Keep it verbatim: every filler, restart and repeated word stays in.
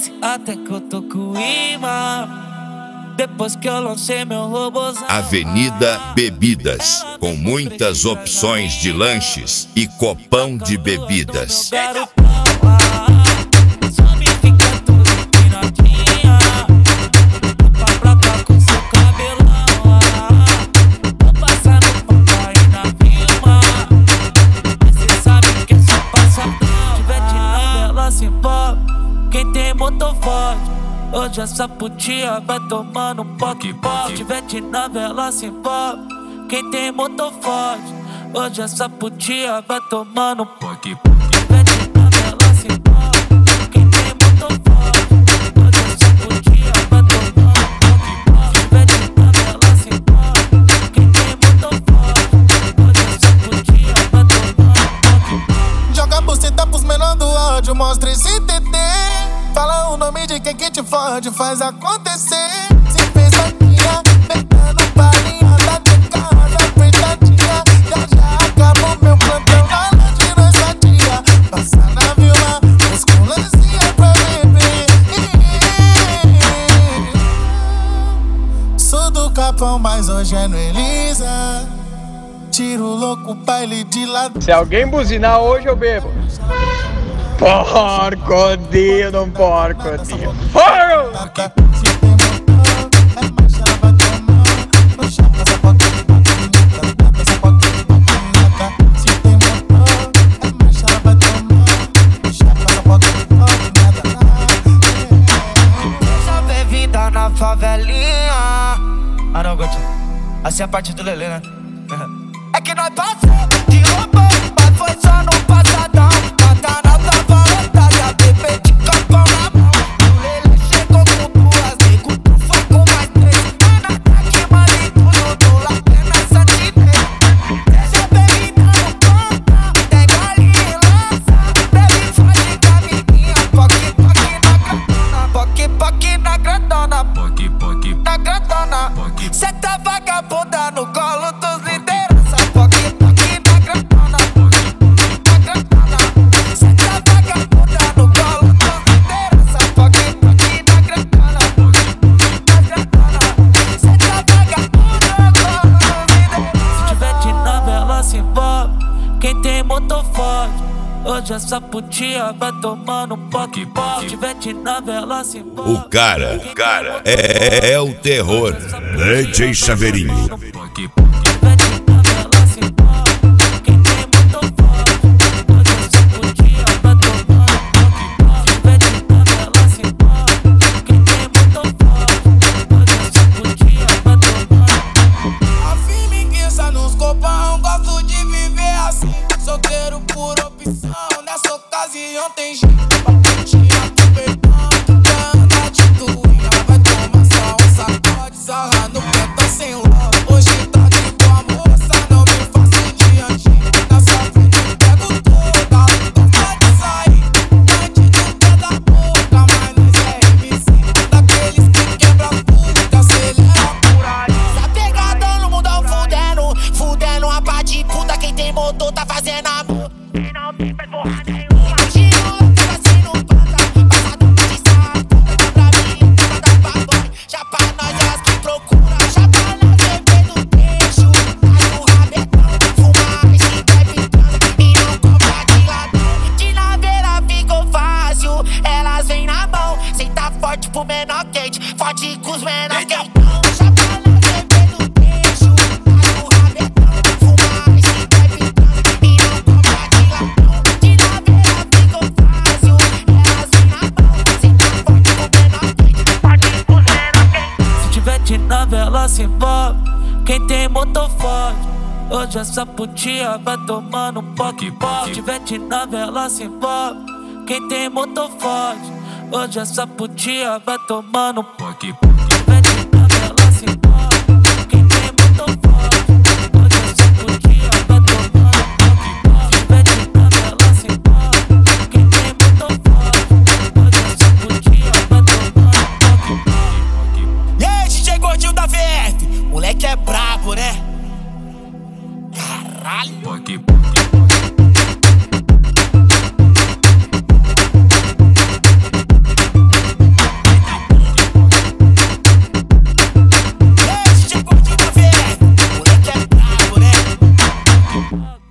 parece até que eu tô com imã. Depois que eu lancei meu robôzão. Avenida Bebidas, com muitas opções de lanches e copão de bebidas. Só me fica tudo empinadinha. Pra cá com seu cabelão. Vou passar no papai na Vilma. Cê sabe que é só passadão. Tivete na vela se envolve. Quem tem motor forte. Hoje essa putinha vai tomando um poque poque. Tivete na vela se envolve. Quem tem motor forte. Hoje essa putinha vai tomando um poque poque. Tivete na vela se envolve. Quem tem motor forte. Hoje essa putinha vai tomando um poque poque. Tivete na vela se envolve. Quem tem motor forte. Hoje essa putinha vai tomando um poque poque. Joga a buceta pros menor do áudio, mostra esse T T. Fala o nome de quem que te fode, faz acontecer. Se fez saquinha, pegando balinha da de casa, apertadinha. Já já acabou meu plantão na noite nessa dia. Passa na Vilma, com lancinha pra beber. Sou do Capão, mas hoje é no Elisa. Tiro louco, baile de lado. Se alguém buzinar hoje eu bebo. Porco-dio, não porco-dio. Porco! Seja bem-vinda na favelinha. Ah não, Gotinho. Assim é a parte do Lelê, né? É que nós passamos de roubão, mas foi só no passadão. Mata na tava lotada, bebê de capão na mão. O Lelê chegou com duas, nego tu foi com mais três. Tá na traque, mano, e tudo do lado é na santinês. Seja bem-vinda no ponta, pega ali e lança. Bebe forte com a amiguinha, poque, poque na grandona. Poque, poque na grandona. Poque, poque na grandona. Cê tá vagabunda no colo dos líderes. Hoje essa putinha vai tomando um poque poque. Tivete na vela se envolve. O cara, o cara é, é, é o terror. D J Chaveirinho. Tem gente pra putinha do perdão. Anda de tuinha, vai tomar só um sacode. Sarra no pentão sem ló. Hoje tá de boa moça, não me faço diante. Na sua frente pego toda, então pode sair. Bandido pé da boca, mas nós é M C. Daqueles que quebra tudo, acelera por aí. Tá pegadão no mundão fudendo, fudendo a pá de puta. Quem tem motor tá fazendo amor. Quem não tem faz porra nenhuma. Pro menor quente, forte com os menor quentão. Chapa na bebê do queixo, tá no rabetão. Fuma esse bebe tanto e não compra de latão. De na beira ficou fácil, elas vêm na mão. Senta forte pro menor quente, forte com os menor quentão. Se tivete na vela se envolve. Quem tem motor forte. Hoje essa putinha vai tomando um poque poque. Se tivete na vela se envolve. Quem tem motor forte. Hoje essa putinha vai tomando um poque poque. Tivete na vela se envolve. Quem tem motor forte. Hoje essa putinha vai tomando um poque poque. Tivete na vela se envolve. Quem tem motor forte. Hoje essa putinha vai tomando um poque poque. E aí, D J Gordinho da V F, moleque é brabo, né? Caralho. Poque poque. We'll be right back. joga.